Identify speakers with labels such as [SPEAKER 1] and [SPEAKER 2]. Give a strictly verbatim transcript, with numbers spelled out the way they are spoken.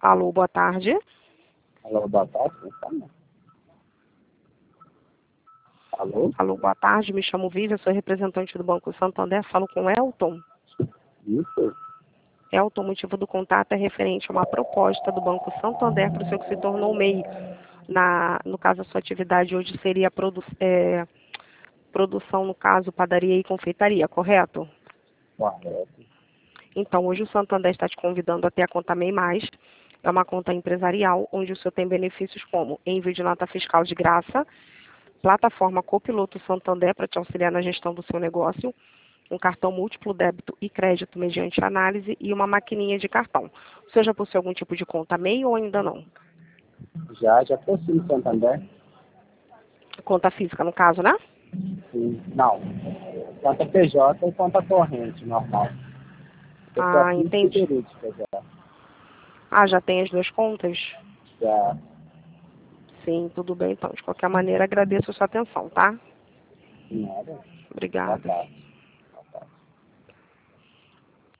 [SPEAKER 1] Alô, boa tarde.
[SPEAKER 2] Alô, boa tarde. Alô?
[SPEAKER 1] Alô, boa tarde. Me chamo Vivian, sou representante do Banco Santander. Falo com Elton.
[SPEAKER 2] Isso?
[SPEAKER 1] Elton, o motivo do contato é referente a uma proposta do Banco Santander para o senhor que se tornou M E I. Na, no caso, a sua atividade hoje seria produ é, produção, no caso, padaria e confeitaria, correto?
[SPEAKER 2] Correto.
[SPEAKER 1] Então, hoje o Santander está te convidando a ter a conta MEI Mais. É uma conta empresarial, onde o senhor tem benefícios como envio de nota fiscal de graça, plataforma Copiloto Santander para te auxiliar na gestão do seu negócio, um cartão múltiplo débito e crédito mediante análise e uma maquininha de cartão. O senhor já possui algum tipo de conta MEI ou ainda não?
[SPEAKER 2] Já, já possui no Santander?
[SPEAKER 1] Conta física, no caso, né?
[SPEAKER 2] Sim. Não. Conta P J e conta corrente, normal. Pessoa
[SPEAKER 1] Ah,
[SPEAKER 2] física e
[SPEAKER 1] entendi.
[SPEAKER 2] jurídica já.
[SPEAKER 1] Ah, já tem as duas contas?
[SPEAKER 2] Já.
[SPEAKER 1] Sim, tudo bem. Então, de qualquer maneira, agradeço a sua atenção, tá?
[SPEAKER 2] Nada. Boa
[SPEAKER 1] Obrigada.
[SPEAKER 2] tarde.